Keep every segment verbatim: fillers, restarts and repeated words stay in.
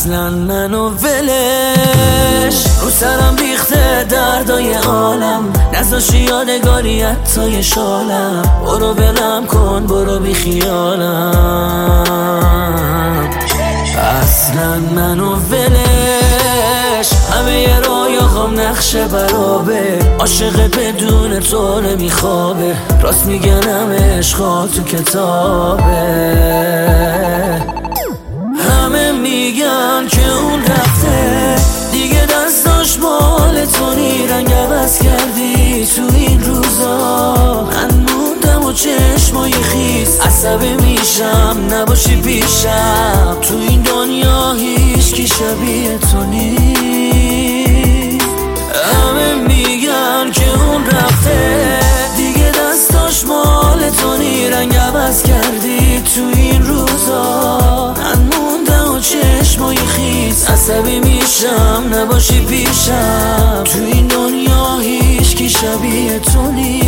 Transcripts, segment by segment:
اصلا منو ولش رو سرم ریخته دردای عالم، نذاشی یادگاری حتی شالم. برو ولم کن برو بی خیالم. اصلا منو ولش همه رویاهام نقشه برابه، عاشقت بدون تو نمیخوابه. راست میگنم عشقا تو کتابه. همه میگن که اون رفته دیگه، دستاش مال تو نی. رنگ عوض کردی تو این روزا، من موندم و چشمای خیس. عصبی میشم نباشی پیشم، تو این دنیا هیچ کی شبیه تو نی. همه میگن که اون رفته دیگه، دستاش مال تو نی. رنگ عوض کردی تو این روزا، من موندم و چشمای خیس. عصبی میشم نباشی پیشم، تو این دنیا هیچ کی شبیه تو نی.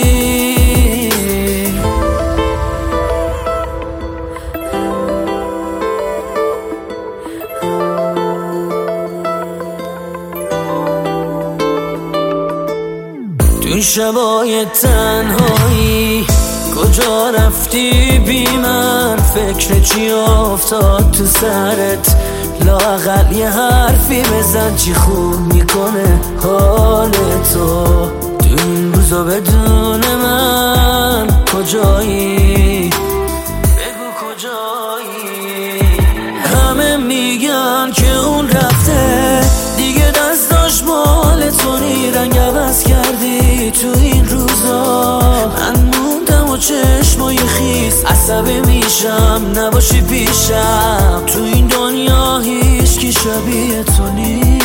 تو شبای تنهایی کجا رفتی بی من؟ فکر چی افتاد تو سرت؟ لااقل یه حرفی بزن، چی خوب میکنه حال تو؟ تو این روزا بدون من کجایی؟ بگو کجایی؟ همه میگن که اون رفته دیگه، دستاش مال تو نی. رنگ عوض کردی تو این روزا، من موندم و چشمای خیس. عصبی میشم نباشی پیشم، تو این دنیا هیچ کی شبیه تو نی.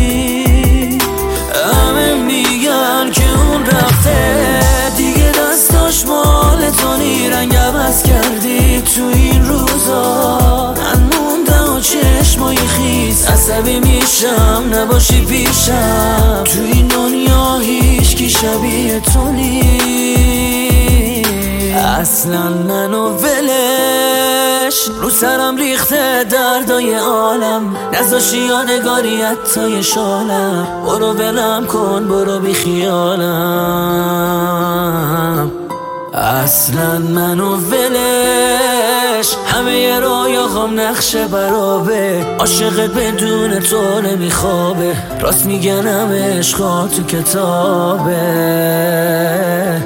همه میگن که اون رفته دیگه، دستاش مال تو نی. رنگ عوض کردی تو این روزا، من موندم و چشمای خیس. عصبی میشم نباشی پیشم، تو این دنیا هیچ کی شبیه تو نی. اصلا منو ولش رو سرم ریخته دردای عالم، نذاشی یادگاری حتی شالم. برو ولم کن برو بی خیالم. اصلا منو ولش همه رویاهام نقشه برابه، عاشقت بدون تو نمیخوابه. راست میگنم عشقا تو کتابه.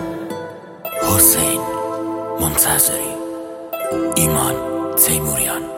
حسین منتظری، ایمان تیموریان.